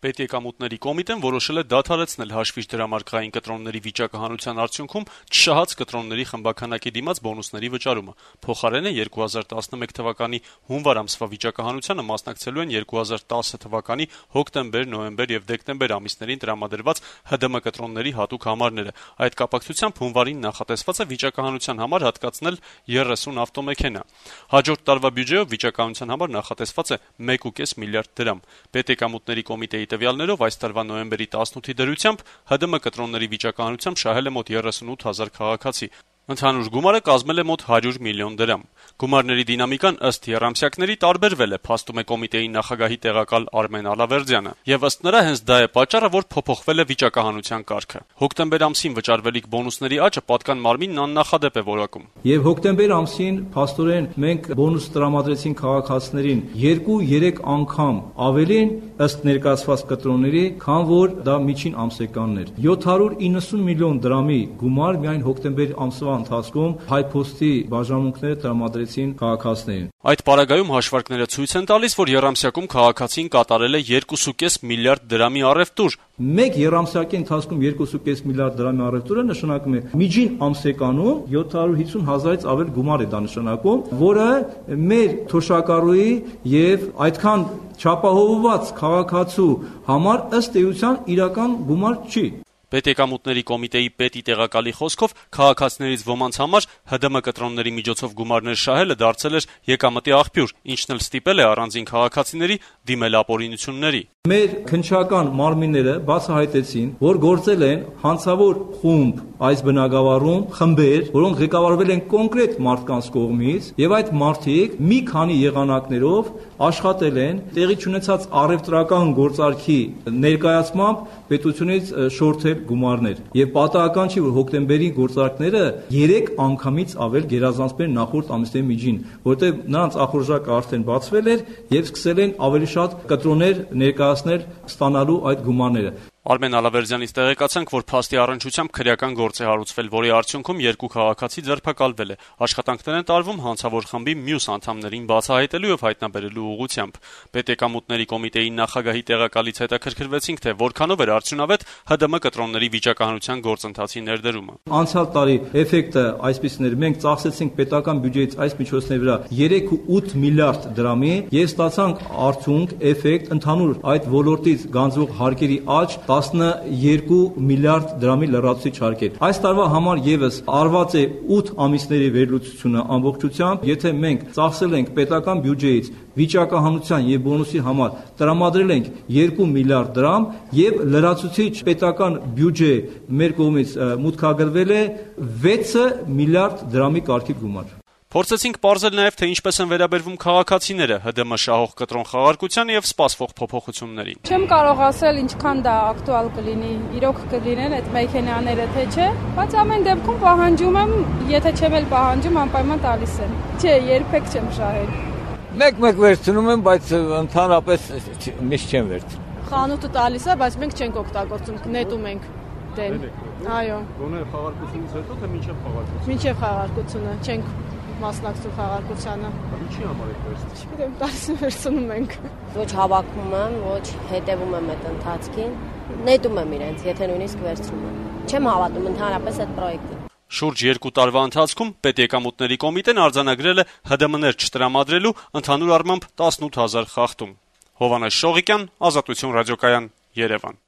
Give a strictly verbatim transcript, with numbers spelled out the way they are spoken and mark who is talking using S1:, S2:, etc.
S1: Պետեկամուտների կոմիտեն որոշել է դադարեցնել հաշվիչ դրամարկղային կտրոնների վիճակահանության արդյունքում չշահած կտրոնների խմբաքանակի դիմաց բոնուսների վճարումը։ Փոխարենը երկու հազար տասնմեկ թվականի հունվար ամսվա վիճակահանությանը մասնակցելու են երկու հազար տասը թվականի հոկտեմբեր, նոյեմբեր եւ դեկտեմբեր ամիսներին տրամադրված ՀԴՄ կտրոնների հատուկ համարները։ Այդ կապակցությամբ հունվարին նախատեսված է վիճակահանության համար հատկացնել երեսուն ավտոմեքենա։ Հաջորդ տարվա բյուջեով վիճակահանության համար նախատեսված է մեկ կես միլիարդ դրամ։ Պետեկամուտների կոմիտեի տվյալներով այս տարվա նոյեմբերի տասնութի դրությամբ ՀԴՄ կտրոնների վիճակահանությամբ շահել է մոտ երեսունութ հազար քաղաքացի։ Ընդհանուր գումարը կազմել է մոտ հարյուր միլիոն դրամ։ Գումարների դինամիկան ըստ եռամսյակների տարբերվել է, փաստում է կոմիտեի նախագահի տեղակալ Արմեն Ալավերդյանը, եւ ըստ նրա հենց դա է պատճառը, որ փոփոխվել է վիճակահանության կարգը։ Հոկտեմբեր ամսին վճարվելիք բոնուսների աճը պատկան մարմինն աննախադեպ է որակում։
S2: Եվ հոկտեմբեր ամսին փաստորեն մենք բոնուս տրամադրեցին քաղաքացիներին երկու-երեք անգամ ավելին ըստ ներկայացված կտրոնների, քան որ դա միջին ամսեկանն էր։ յոթ հարյուր իննսուն միլիոն դրամի գումար միայն հոկտեմբեր ամսվա ընթացքում հայփոստի բաժանմունքները տրամադրեցին քաղաքացիներին։
S1: Այդ պարագայում հաշվարկները ցույց են տալիս, որ եռամսյակում քաղաքացին կատարել է երկու կես միլիարդ դրամի առևտուր։
S2: Մեկ եռամսյակի ընթացքում երկու կես միլիարդ դրամի առևտուրը նշանակում է միջին ամսեկանում յոթ հարյուր հիսուն հազարից ավել գումար է դա նշանակում, որը մեր թոշակառուի եւ այդքան չափահովված քաղաքացու համար ըստ էության իրական գումար չի։
S1: Պետեկամուտների կոմիտեի պետի տեղակալի խոսքով քաղաքացիներից ոմանց համար ՀԴՄ կտրոնների միջոցով գումարներ շահելը դարձել էր եկամտի աղբյուր, ինչն էլ ստիպել է առանձին քաղաքացիների դիմել ապօրինությունների։
S2: Մեր քննչական մարմինները բացահայտեցին, որ գործել են հանցավոր խումբ այս բնակավարում, խմբեր, որոնք ղեկավարվել են կոնկրետ մարդկանց կողմից, եւ այդ մարդիկ մի քանի եղանակներով աշխատել են տեղի ունեցած առևտրական գործարքի ներկայացմամբ պետությունից շորթել գումարներ։ Եվ պատահական չի, որ հոկտեմբերի գործարքները երեք անգամից ավել գերազանցվել նախորդ ամիսների միջին, որտեղ նրանց ախորժակը արդեն բացվել էր եւ սկսել են ավելի շատ կտրոններ ներկայացնել ստանալու այդ գումարները։
S1: Արմեն Ալավերդյանից տեղեկացանք, որ փաստի առնչությամբ քրեական գործ է հարուցվել, որի արդյունքում երկու քաղաքացի ձերբակալվել է։ Աշխատանքներ են տարվում հանցավոր խմբի մյուս անդամներին բացահայտելու եւ հայտնաբերելու ուղղությամբ։ Պետեկամուտների կոմիտեի նախագահի տեղակալից հետաքրքրվեցինք, թե որքանով էր արդյունավետ ՀԴՄ կտրոնների վիճակահանության գործընթացի ներդրումը։
S2: Անցյալ տարի էֆեկտը այսպիսին էր, մենք ծախսեցինք պետական բյուջեից այս միջոցների վրա երեք ու ութ միլիարդ դրամի եւ ստացանք արդյունք, էֆեկտ, ընդհանուր այդ ոլորտից գանձվող հարկերի աճ տասներկու միլիարդ դրամի լրացուցիչ հարկեր։ Այս տարվա համար եւս արված է ութ ամիսների վերլուծությունը ամբողջությամբ, եթե մենք ծախսել ենք պետական բյուջեից վիճակահանության եւ բոնուսի համար տրամադրել ենք երկու միլիարդ դրամ եւ լրացուցիչ պետական բյուջե մեր կողմից մուտքագրվել է վեց միլիարդ դրամի կարգի գումար։
S1: Փորձեցինք պարզել նաև, թե ինչպես են վերաբերվում քաղաքացիները ՀԴՄ շահող կտրոն խաղարկության եւ սպասվող փոփոխություններին։
S3: Չեմ կարող ասել ինչքան դա ակտուալ կլինի, իրոք կլինեն այդ մեքենաները, թե չէ, բայց ամեն դեպքում պահանջում եմ, եթե չեմ էլ պահանջում, անպայման տալիս եմ։ Չէ, երբեք չեմ շահել։
S4: Մեկ-մեկ վերցնում եմ, բայց ընդհանրապես միշտ չեմ վերցնում։
S3: Խանութը տալիս է, բայց մենք չենք օգտագործում, նետում ենք դեն։ Այո։
S1: Գոնե խաղարկությունից հետո թե մինչև խաղարկությունը։
S3: Մինչև խաղարկությունը չենք մասնակցում խաղարկությանը։
S1: Ինչի համար եք վերցնում։
S3: Չգիտեմ, տալիս վերցնում ենք։
S5: Ոչ հավաքում եմ, ոչ հետևում եմ այդ ընթացքին, նետում եմ իրենց, եթե նույնիսկ վերցնում եմ։ Չեմ հավատում ընդհանրապես այդ պրոյեկտին։
S1: Շուրջ երկու տարվա ընթացքում Պետեկամուտների կոմիտեն արձանագրել է ՀԴՄ-ներ չտրամադրելու ընդհանուր առմամբ տասնութ հազար խախտում։ Հովհաննես Շողիկյան, Ազատություն ռադիոկայան, Երևան։